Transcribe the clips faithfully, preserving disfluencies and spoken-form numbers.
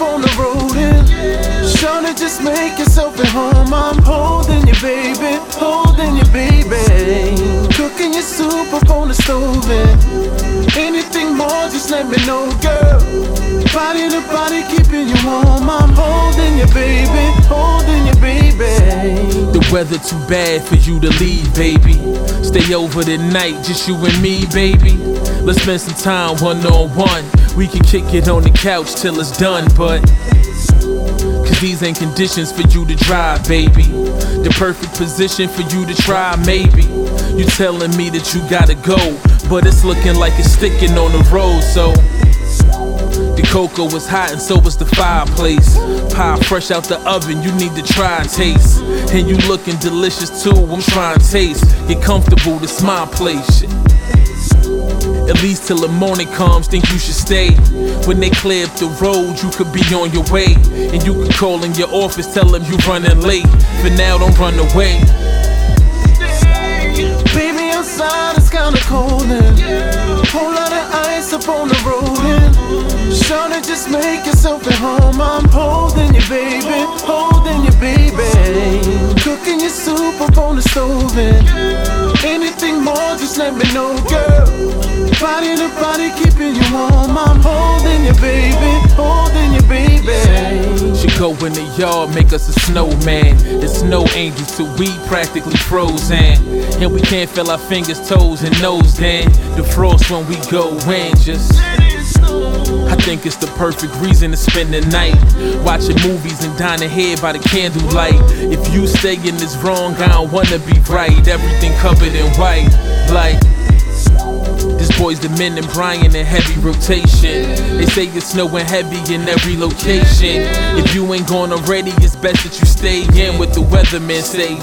on the road and shawty, just make yourself at home. I'm holding you, baby, holding you, baby. Cooking your soup up on the stove and anything more, just let me know, girl. Body to body, keeping you warm. I'm holding you, baby, holding you, baby. The weather too bad for you to leave, baby. Stay over the night, just you and me, baby. Let's spend some time one on one. We can kick it on the couch till it's done, but cause these ain't conditions for you to drive, baby. The perfect position for you to try, maybe. You telling me that you gotta go, but it's looking like it's sticking on the road, so the cocoa was hot and so was the fireplace. Pie fresh out the oven, you need to try and taste. And you looking delicious too, I'm trying to taste. Get comfortable, this my place. At least till the morning comes, think you should stay. When they clear up the road, you could be on your way. And you could call in your office, tell them you running late. For now, don't run away. Baby, outside it's kinda cold and whole lot of ice up on the road and shawty, just make yourself at home. I'm holding you, baby, holding you, baby. Cooking your soup up on the stove and anything more, just let me know, girl. Body to body, keeping you warm. I'm holding you, baby, holding you, baby. She go in the yard, make us a snowman. The snow angels till we practically frozen. And we can't feel our fingers, toes, and nose then. The frost when we go in, just I think it's the perfect reason to spend the night watching movies and dining here by the candlelight. If you stay in this wrong, I don't wanna be right. Everything covered in white, like this boy's the men and Brian in heavy rotation. They say it's snowing heavy in every location. If you ain't gone already, it's best that you stay in with the weatherman saying.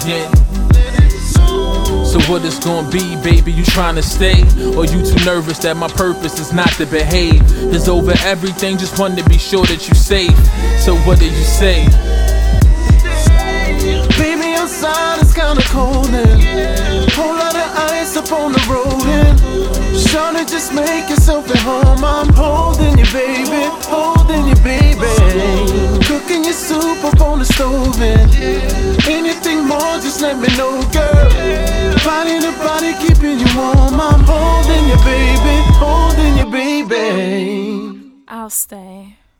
So what it's gonna be, baby? You tryna stay? Or you too nervous that my purpose is not to behave? It's over everything, just want to be sure that you safe. So what did you say? Baby, outside it's kinda cold and whole lot of ice up on the road and shawty, just make yourself at home. I'm holding you, baby, holding you, baby. Cooking your soup up on the stove and anything more, just let me know, girl. Body to body, keeping you warm. I'm holding you, baby, holding you, baby. I'll stay.